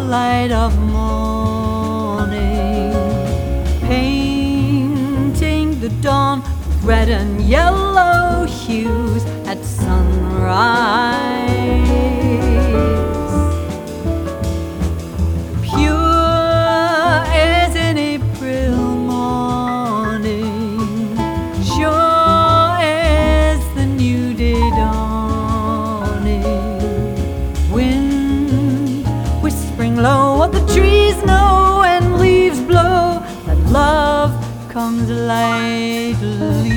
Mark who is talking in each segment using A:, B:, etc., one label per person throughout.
A: light of morning, painting the dawn with red and yellow hues at sunrise. Pure as an April morning, sure as the new day dawning. Wind whispering low what the trees know, and leaves blow that love comes lightly.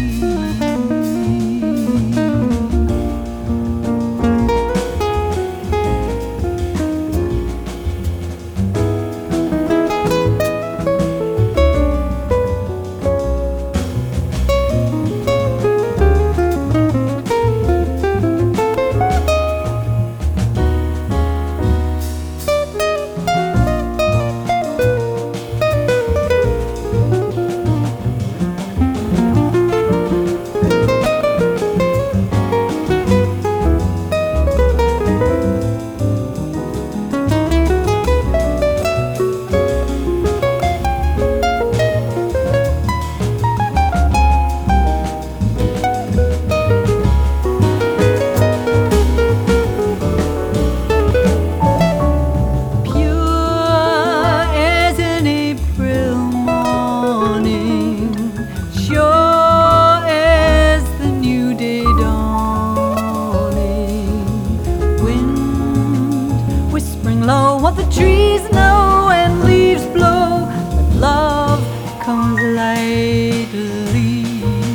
A: Low what the trees know, and leaves blow, but love comes lightly.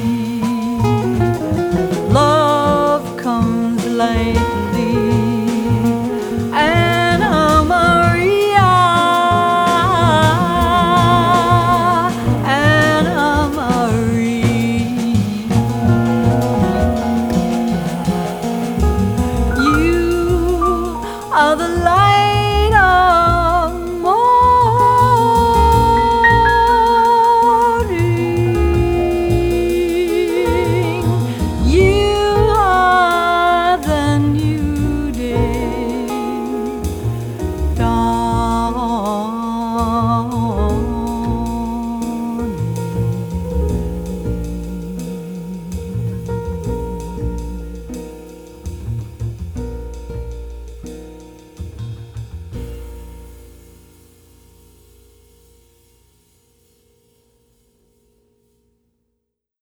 A: Love comes lightly. Anna Maria, Anna Maria, you are the light